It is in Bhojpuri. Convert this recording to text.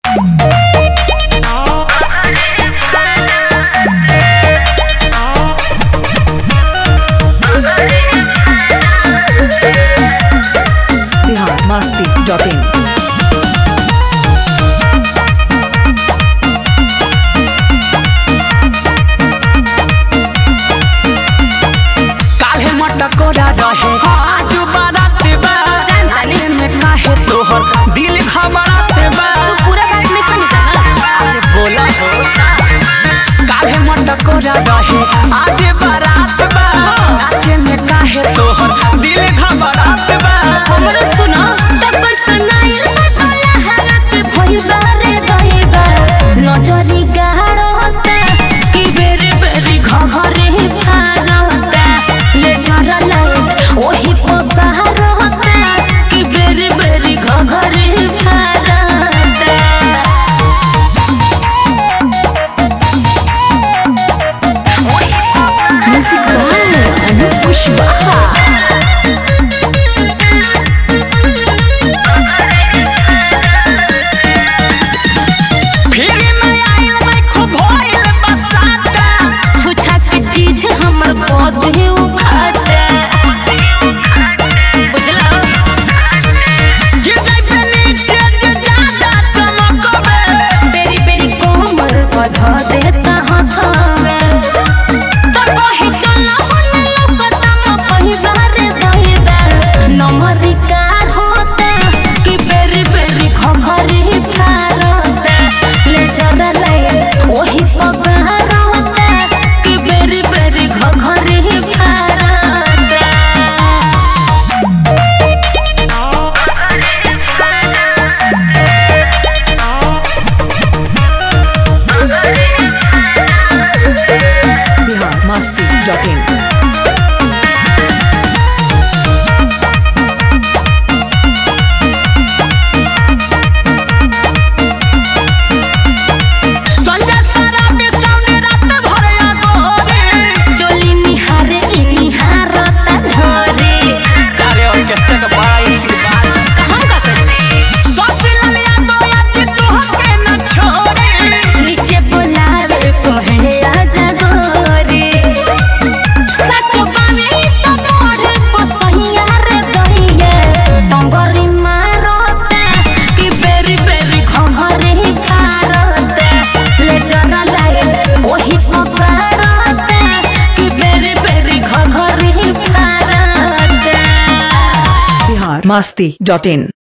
biharmasti.in। काहे मटकोरा रहे आज बारात बा जाने में काहे तोहर दिल घबरात बा तू पूरा बात नहीं कहनी जाना। अरे बोला हो काहे मटकोरा रहे आज बारात बा जाने में काहे तोहर दिल घबरात बा हमरो सुनो तो कोई सुनाइल बोला हालत भइबा रे गइबा नजरी गाड़ता कि बेरी बेरी घघरे फारता ले जरा लाइट ओही पबार होता कि बेरी बेरी घघरे फारता। म्यूजिक वाले अनूप कुशवाहा। फिर मैं आइल मैं खूब होइल बसाता छुछा के चीज हमर पौधे उखाड़ता बुझला। गिर जाई पे नीचे जे ज्यादा चमकबे बेरी बेरी कोमर बधा देता हाथावे तो कहे चला होने लोकता म कहीं बारे गइबा नमरी कार होता कि बेरी बेरी घघरी फारता ले जरा लाइट ओही पगार होता कि बेरी बेरी घघरी फारता। biharmasti.in। संजय सारा में सामने रात भर आगोरे चोली निहारे इ निहारता ढोरे अरे ऑर्केस्ट्रा का बड़ा आशीर्वाद कहाँ का करे सोसी ललिया तो आज तू हमके न छोड़े नीचे बुलावे कहे आजा गोरे सच बावे तो मोरे को सहिया रे दहिया टंगरी मारता कि बेरी बेरी घघरे फारता ले जरा लाइट ओही पकारता कि बेरी बेरी घघरे फारता। biharmasti.in।